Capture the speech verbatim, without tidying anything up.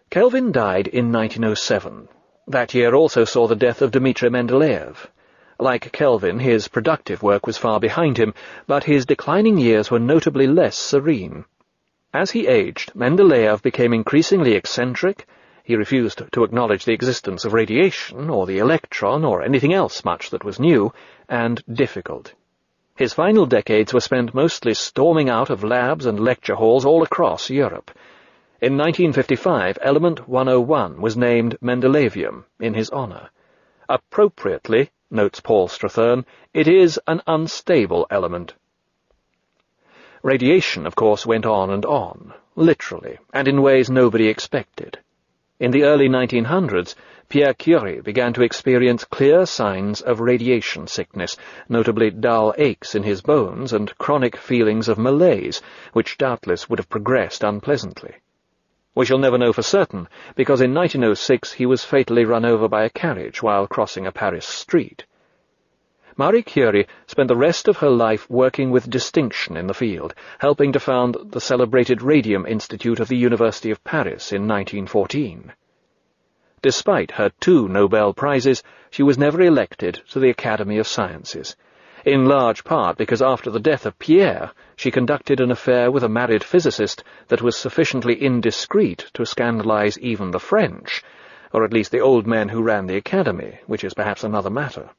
Kelvin died in nineteen oh seven. That year also saw the death of Dmitri Mendeleev. Like Kelvin, his productive work was far behind him, but his declining years were notably less serene. As he aged, Mendeleev became increasingly eccentric. He refused to acknowledge the existence of radiation, or the electron, or anything else much that was new, and difficult. His final decades were spent mostly storming out of labs and lecture halls all across Europe. In nineteen fifty-five, element one oh one was named Mendeleevium in his honor. Appropriately, notes Paul Strathern, it is an unstable element. Radiation, of course, went on and on, literally, and in ways nobody expected. In the early nineteen hundreds, Pierre Curie began to experience clear signs of radiation sickness, notably dull aches in his bones and chronic feelings of malaise, which doubtless would have progressed unpleasantly. We shall never know for certain, because in nineteen oh six he was fatally run over by a carriage while crossing a Paris street. Marie Curie spent the rest of her life working with distinction in the field, helping to found the celebrated Radium Institute of the University of Paris in nineteen fourteen. Despite her two Nobel Prizes, she was never elected to the Academy of Sciences, in large part because after the death of Pierre, she conducted an affair with a married physicist that was sufficiently indiscreet to scandalize even the French, or at least the old men who ran the Academy, which is perhaps another matter.